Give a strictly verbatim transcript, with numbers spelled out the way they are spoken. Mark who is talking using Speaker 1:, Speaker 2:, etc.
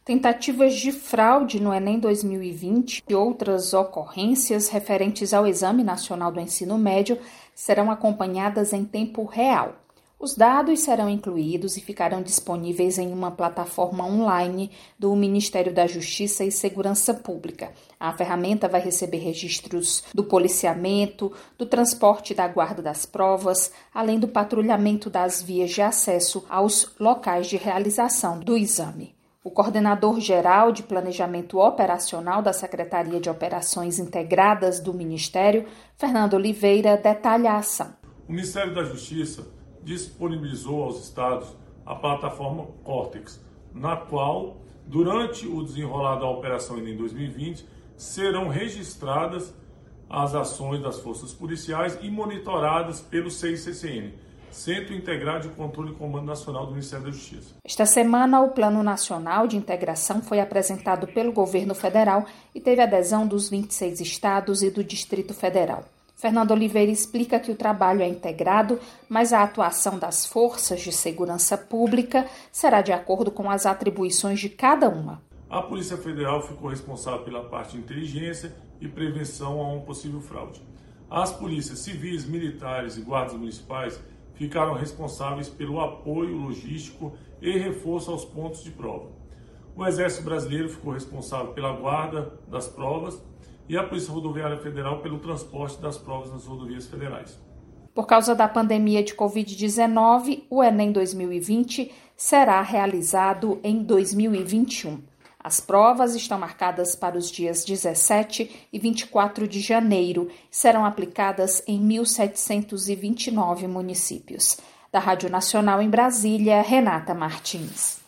Speaker 1: Tentativas de fraude no Enem dois mil e vinte e outras ocorrências referentes ao Exame Nacional do Ensino Médio serão acompanhadas em tempo real. Os dados serão incluídos e ficarão disponíveis em uma plataforma online do Ministério da Justiça e Segurança Pública. A ferramenta vai receber registros do policiamento, do transporte da guarda das provas, além do patrulhamento das vias de acesso aos locais de realização do exame. O coordenador-geral de Planejamento Operacional da Secretaria de Operações Integradas do Ministério, Fernando Oliveira, detalha a ação.
Speaker 2: O Ministério da Justiça disponibilizou aos estados a plataforma Córtex, na qual, durante o desenrolar da Operação Enem dois mil e vinte, serão registradas as ações das forças policiais e monitoradas pelo C I C C N, Centro Integrado de Controle e Comando Nacional do Ministério da Justiça.
Speaker 1: Esta semana, o Plano Nacional de Integração foi apresentado pelo governo federal e teve adesão dos vinte e seis estados e do Distrito Federal. Fernando Oliveira explica que o trabalho é integrado, mas a atuação das forças de segurança pública será de acordo com as atribuições de cada uma.
Speaker 2: A Polícia Federal ficou responsável pela parte de inteligência e prevenção a um possível fraude. As polícias civis, militares e guardas municipais ficaram responsáveis pelo apoio logístico e reforço aos pontos de prova. O Exército Brasileiro ficou responsável pela guarda das provas e a Polícia Rodoviária Federal pelo transporte das provas nas rodovias federais.
Speaker 1: Por causa da pandemia de covid dezenove, o Enem dois mil e vinte será realizado em dois mil e vinte e um. As provas estão marcadas para os dias dezessete e vinte e quatro de janeiro e serão aplicadas em mil setecentos e vinte e nove municípios. Da Rádio Nacional em Brasília, Renata Martins.